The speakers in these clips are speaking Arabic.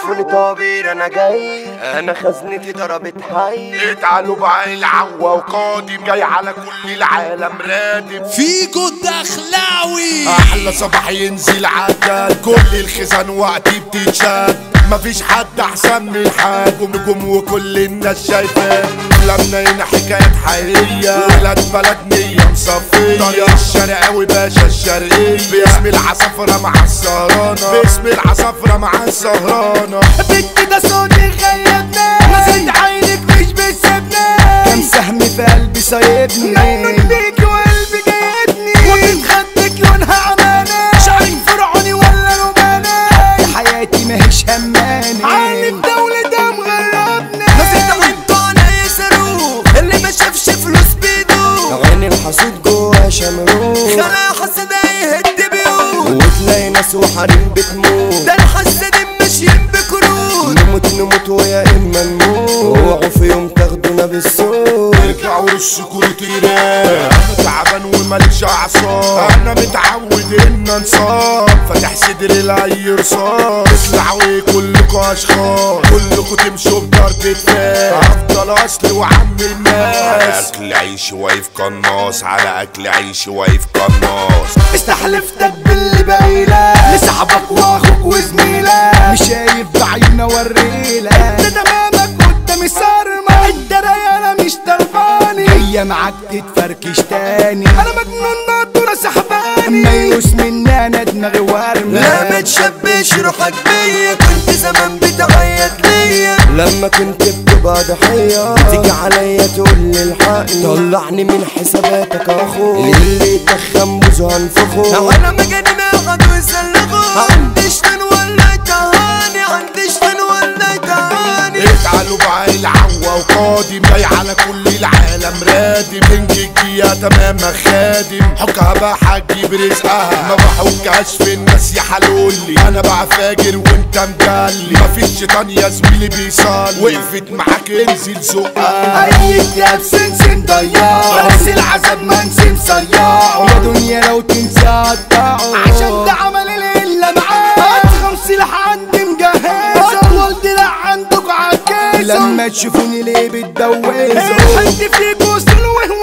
قفل طابير انا جاي، انا خزنتي ضربت حي. اتعالوا بقى العوا وقادم جاي على كل العالم رادم. فيكو الدخلاوي احلى صباح ينزل عدل، كل الخزان وقتي بتتشد، مفيش حد احسن من حد. نجوم وكل الناس شايفان لمنا هنا حكايات حقيقية، ولاد بلد نية مصفية. طريق الشرقاوي باشا الشرقية، باسم العصافرة مع السهرانة، باسم العصافرة مع السهرانة. بنت ده صوتي غيبنا، نزلت عينك مش بتسيبنا، كم سهم في قلبي سايبني، مجنون بيكي وقلبي جايبني، وكنت خدك لونها عمانة، شعرك فرعوني ولا روماني، حياتي ماهيش هماني، عيني بدولة ده مغربنا، نزلت وانتونا يسروه اللي ما شافش فلوس بيدو، عين الحسود جوا شمروخ، خلايا حسد يهد بيوت، وتلاقي ناس وحريم بتموت، ده الحسادين ماشيين بكروت، نموت ويا اما نموت، اوعوا في يوم تاخدونا بالسوق. ارجعوا للشكور تيران، انا تعبان وماليش اعصاب، انا متعود ان انصاب، فاتح صدري لاي رصاص، اطلعوا كلكوا اشخاص، كلكوا تمشوا بضرب فاس، افضل اصلي وعم الناس. على اكل عيش واقف قناص، على اكل عيش واقف قناص. استحلفتك باللي باقيلك لصاحبك واخوك وزميلك، مش شايف بعيننا وريلك، انت تمامك قدامي صارمة، الدراية انا مش طرفاني، هي معاك تتفركش تاني، انا مجنون ناطورة سحباني، ميؤوس مني انا دماغي ورمة، لا ما تشبش روحك بيا، كنت زمان بتعيط ليا، لما كنت بتبقى ضحية تيجي عليا تقول لي الحقني، طلعني من حساباتك اخو، اللي يتخن بوزه هنفخه، انا مجانين قعدوا يسلخوا، عندي شتان ولا تهاني، عندي شتان ولا تهاني، اتعالوا بقى العوا وقادم جاي على كل العالم رادم، تنجيك يا تمام خادم، حكها بقى هتجيب رزقها، ما بحكهاش في الناس يا حلولي، انا بقى فاجر وانت مجلي، مفيش شيطان يا زميلي بيصلي، وقفت معاك انزل زقها، اي كتاب سنسن ضياع، بس العذاب ما نسي صياعه، يا دنيا لو تنسى قطعه، عشان ده عمل الا معاه، اضخم سلاح عندي مجهزه، اطول دراع عندكوا عكازه، لما تشوفوني ليه بتدوزوا، حد فيكوا وصل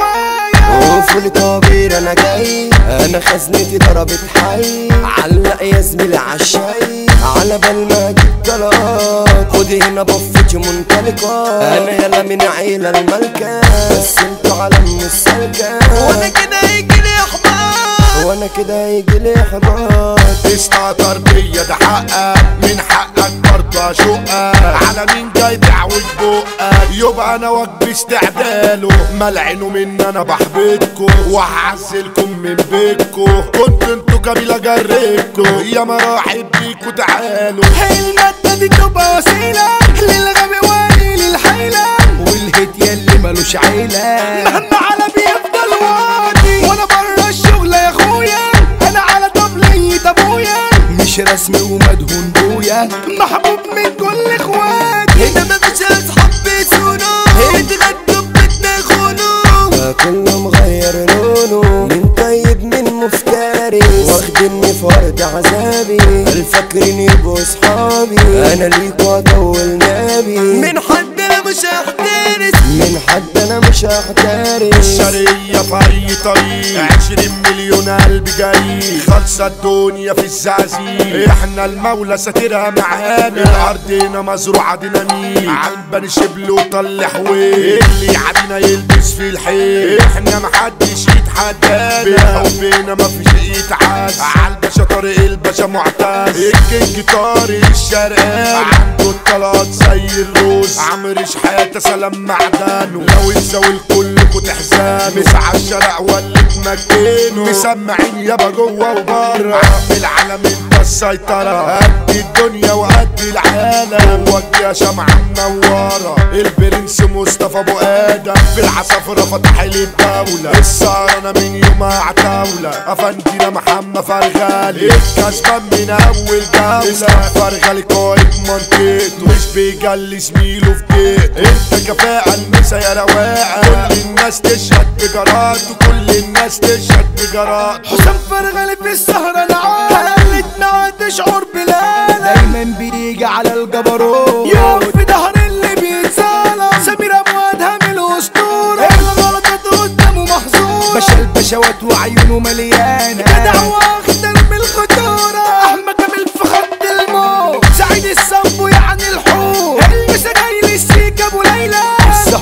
وهوايه، قفل طابير انا جاي، انا خزنتي ضربت حي، علق يا زميلي عالشاي، على بال ما اجيب طلقات، خدي هنا بفتي منطلقة، انا يلا من عيلة الملكة، بس انتوا عالم مش سالكة، وانا كده هيجيلي احباط، وانا كده هيجيلي احباط، تستهتر بيا ده حقك، من حقك برضه اشقك، على مين جاي تعوج بقك، يبقى انا واجبي استعداله، ملعنوا مني انا بحبطكوا، وهعزلكم من بيتكوا، كنت انتوا قبيلة جريتكوا، يا مراحب بيكوا تعالوا، المادة دي تبقى وسيلة للغبي واني للحيلة، والهيت ياللي ملوش عيلة، مهما على بيفضل واطي، وانا برا الشغل يا اخويا، انا على طبلية ابويا، مش رسمي ومدهون بويا، محبوب من كل اخواتي، هنا مفيش اصحاب بيسونوا، اتغدوا ببيتنا يخونوا، كله مغير لونه، من طيب من مفتري، واخدني فرد عذابي، الفاكرين يبقوا صحابي، انا ليكوا اطول نابي، من حد انا مش هحترس، من حد انا مش هحترس، الشرقية في اي طريق، 20 مليون قلب جاي، خلصة الدنيا في الزعزيق، احنا المولى ساترها معانا، الارض هنا مزروعة ديناميت، عالبني شبل وطل حويل، اللي يعدينا يلبس في الحيل، احنا محدش يتحدانا، بحبنا مفيش يتعاز، عالباشا طارق الباشا معتز، الكينج طارق الشرقاوي، عنده الطلات زي الروز، عمرو شحاتة سلام معدنه، لو يتزاول كلكوا تحزانوا، مسعى الشارع ولا تمكنه، مسمعين يابا جوه وبره، عم العالم انت السيطرة، قد الدنيا وقد العالم، وجه شمعة منورة، البرنس مصطفى ابو ادم، في العصافرة فتح لي الدولة، السهرانة من يوم عتاولة، افندينا محمد فرغالي، الكسبان من اول جولة، فرغالي قائد منطقته، مش بيجلي زميله في بيته، انت كفاءة المسا يا رواقة، كل الناس تشهد بجراته، كل الناس تشهد بجراته، حسام فرغلي في السهرة نعاد، هلالتنا تشعر بلالة، دايما بيجي على الجبروت،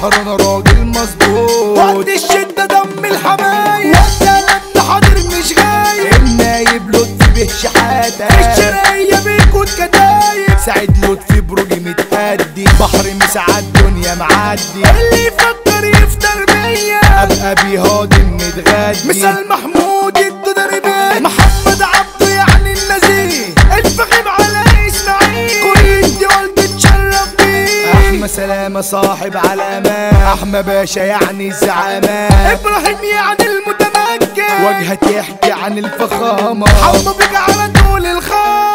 الظهر انا راجل مظبوط، وقت الشدة دم الحماية، وقت لما حاضر مش غايب، النايب لطفي به شحاتة، الشرقية بيكون كدايب، سعيد لطفي بروجي متأدي، بحر مساعة الدنيا معدي، اللي يفكر يفطر بيا ابقى بيهاضم متغدي، مثال محمود الدربي، محمد عبده يعني النزيه، الفخم على اسماعيل، كل دي والدي تشرف بيه، احمد سلامة صاحب علامات، احمد باشا يعني الزعامات، ابراهيم يعني المتمكن، واجهة يحكي عن الفخامة، حمو بيجي على طول الخام.